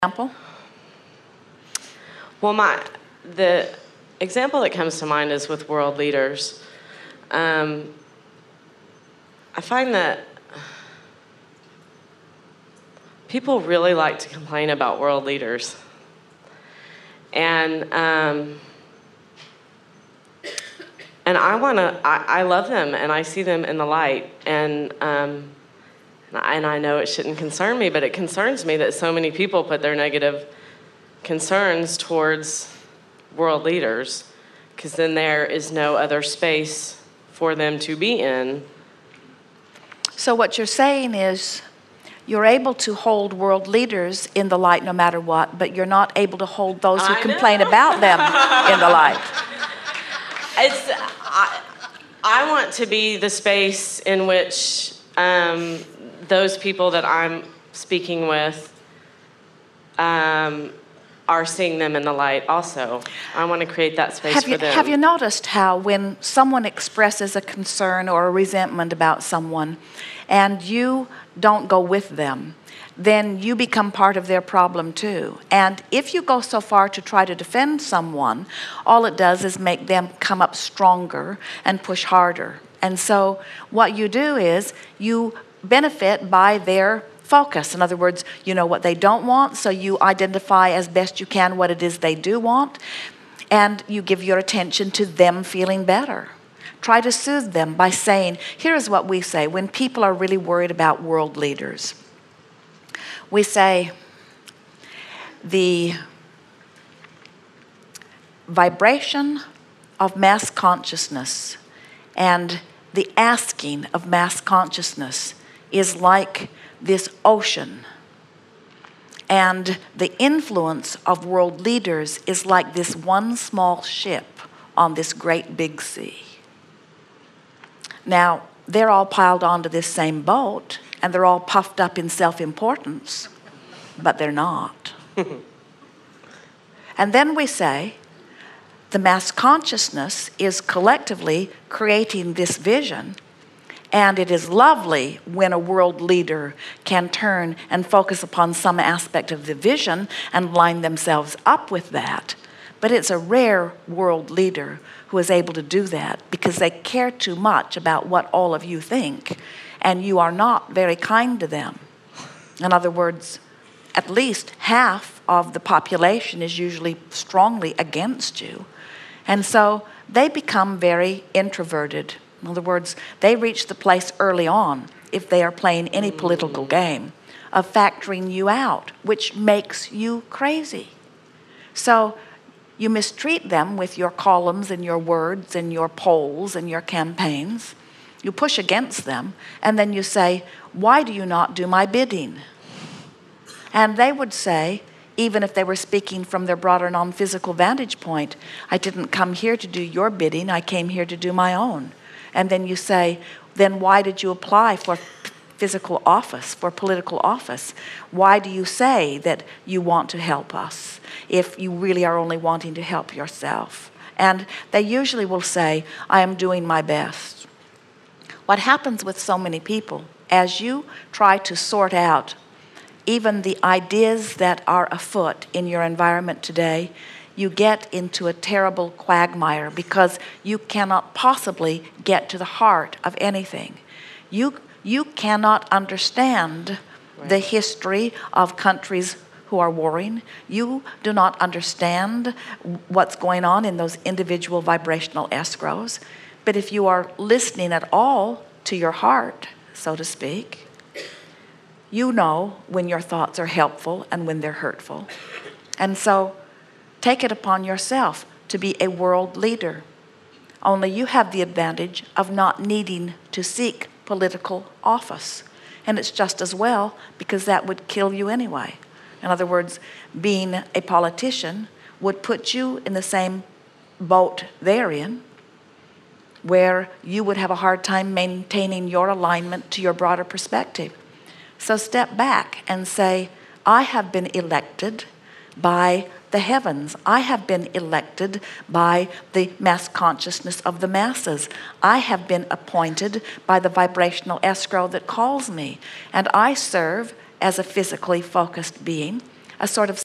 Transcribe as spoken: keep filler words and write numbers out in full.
Example? Well, my the example that comes to mind is with world leaders. Um, I find that people really like to complain about world leaders, and um, and I want to. I, I love them, and I see them in the light, and. Um, And I know it shouldn't concern me, but it concerns me that so many people put their negative concerns towards world leaders, because then there is no other space for them to be in. So what you're saying is you're able to hold world leaders in the light no matter what, but you're not able to hold those who I complain know. about them in the light. It's, I, I want to be the space in which um, those people that I'm speaking with um, are seeing them in the light also. I want to create that space have for you, them. Have you noticed how when someone expresses a concern or a resentment about someone and you don't go with them, then you become part of their problem too. And if you go so far to try to defend someone, all it does is make them come up stronger and push harder. And so what you do is you benefit by their focus. In other words, you know what they don't want, so you identify as best you can what it is they do want, and you give your attention to them feeling better. Try to soothe them by saying, here's what we say when people are really worried about world leaders. We say, the vibration of mass consciousness and the asking of mass consciousness is like this ocean, and the influence of world leaders is like this one small ship on this great big sea. Now, they're all piled onto this same boat, and they're all puffed up in self-importance, but they're not. And then we say, the mass consciousness is collectively creating this vision, and it is lovely when a world leader can turn and focus upon some aspect of the vision and line themselves up with that. But it's a rare world leader who is able to do that because they care too much about what all of you think, and you are not very kind to them. In other words, at least half of the population is usually strongly against you. And so they become very introverted. In other words, they reach the place early on, if they are playing any political game, of factoring you out, which makes you crazy. So you mistreat them with your columns and your words and your polls and your campaigns. You push against them, and then you say, why do you not do my bidding? And they would say, even if they were speaking from their broader non-physical vantage point, I didn't come here to do your bidding, I came here to do my own. And then you say, then why did you apply for physical office, for political office? Why do you say that you want to help us if you really are only wanting to help yourself? And they usually will say, I am doing my best. What happens with so many people, as you try to sort out even the ideas that are afoot in your environment today, you get into a terrible quagmire because you cannot possibly get to the heart of anything. You, you cannot understand right. the history of countries who are warring. You do not understand what's going on in those individual vibrational escrows. But if you are listening at all to your heart, so to speak, you know when your thoughts are helpful and when they're hurtful. And so take it upon yourself to be a world leader. Only you have the advantage of not needing to seek political office. And it's just as well, because that would kill you anyway. In other words, being a politician would put you in the same boat they're in, where you would have a hard time maintaining your alignment to your broader perspective. So step back and say, I have been elected by the heavens. I have been elected by the mass consciousness of the masses. I have been appointed by the vibrational escrow that calls me. And I serve as a physically focused being, a sort of